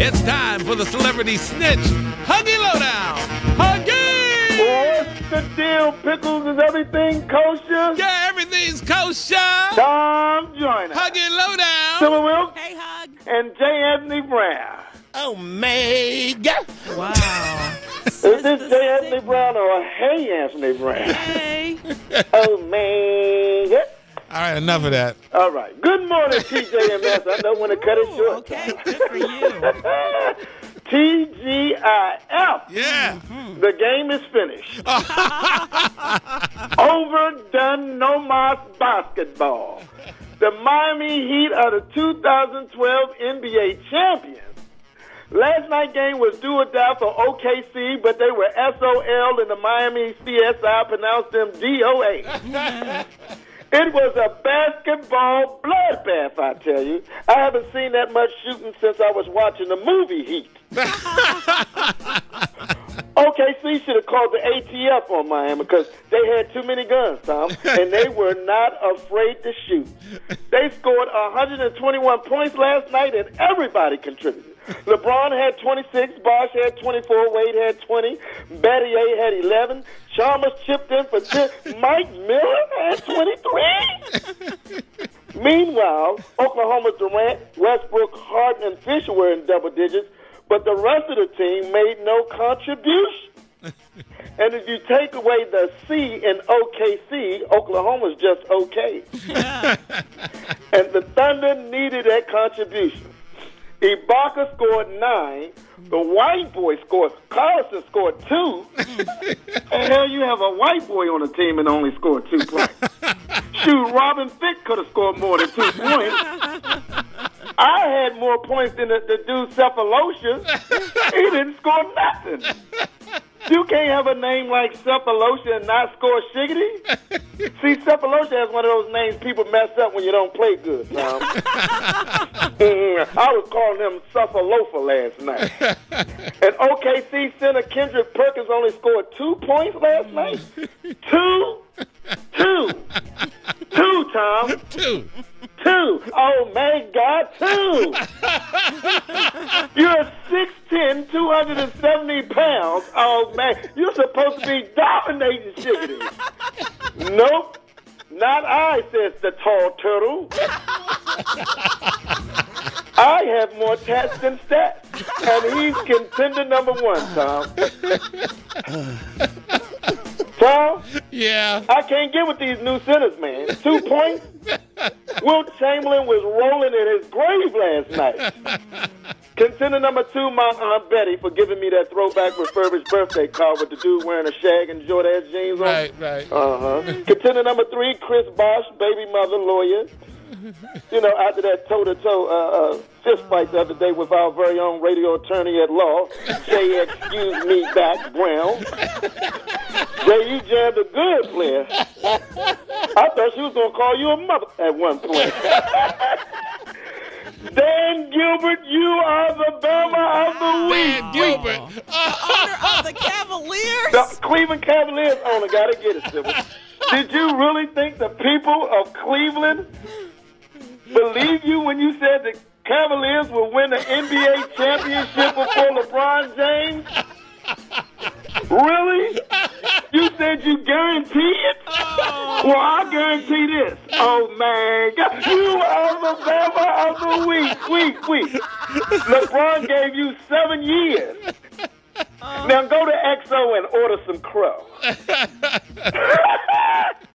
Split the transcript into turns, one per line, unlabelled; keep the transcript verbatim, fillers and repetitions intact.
It's time for the Celebrity Snitch Huggy Lowdown. Huggy!
What's the deal, Pickles? Is everything kosher?
Yeah, everything's kosher.
Tom Joyner.
Huggy Lowdown.
Silver Wilkes.
Hey, Hug.
And J. Anthony Brown.
Omega.
Wow.
Is this J. Anthony Brown or Hey Anthony Brown?
Hey.
Omega.
All right, enough of that.
All right. Good morning, T J M S. I know when to cut it
Ooh,
short.
okay, good for you.
T G I F.
Yeah.
The game is finished. Overdone, no more basketball. The Miami Heat are the two thousand twelve N B A champions. Last night's game was do or die for O K C, but they were S O L and the Miami C S I pronounced them D O A. It was a basketball bloodbath, I tell you. I haven't seen that much shooting since I was watching the movie Heat. O K C should have called the A T F on Miami because they had too many guns, Tom, and they were not afraid to shoot. They scored one hundred twenty-one points last night, and everybody contributed. LeBron had twenty-six, Bosh had twenty-four, Wade had twenty, Battier had eleven, Chalmers chipped in for ten, Mike Miller had twenty-three. Meanwhile, Oklahoma's Durant, Westbrook, Harden, and Fisher were in double digits, but the rest of the team made no contribution. And if you take away the C in O K C, Oklahoma's just okay. And the Thunder needed that contribution. Ibaka scored nine. The white boy scored. Carlson scored two. And hell, you have a white boy on the team and only scored two points. Shoot, Robin Thicke could have scored more than two points. I had more points than the, the dude Cephalosha. He didn't score nothing. You can't have a name like Cephalosha and not score shiggity. See, Cephalosha has one of those names people mess up when you don't play good, Tom. I was calling him Cephalofa last night. And O K C center Kendrick Perkins only scored two points last night. Two? Two. Two, Tom.
Two.
Two. Oh, my God, two. You're six ten, two hundred seventy pounds. Oh, man. You're supposed to be dominating shiggity. Nope. Not I, says the tall turtle. I have more tats than stats. And he's contender number one, Tom. Tom?
Yeah.
I can't get with these new centers, man. Two points? Wilt Chamberlain was rolling in his grave last night. Contender number two, my Aunt Betty, for giving me that throwback refurbished birthday card with the dude wearing a shag and Jordache jeans on.
Right, right.
Uh-huh. Contender number three, Chris Bosh, baby mother, lawyer. You know, after that toe-to-toe uh, uh, fist fight the other day with our very own radio attorney at law, J. Excuse Me Back Brown. Jay, you jammed a good player. I thought she was going to call you a mother at one point. Dan Gilbert, you are the Bama of the week.
Dan Gilbert.
The owner of the Cavaliers.
The Cleveland Cavaliers owner got to get it, Sybil. Did you really think the people of Cleveland believe you when you said the Cavaliers will win the N B A championship before LeBron James? Really? You said you guarantee it?
Oh,
well, I guarantee this. Oh, man. You are the Bama of the week, week, week. LeBron gave you seven years. Now go to X O and order some crow.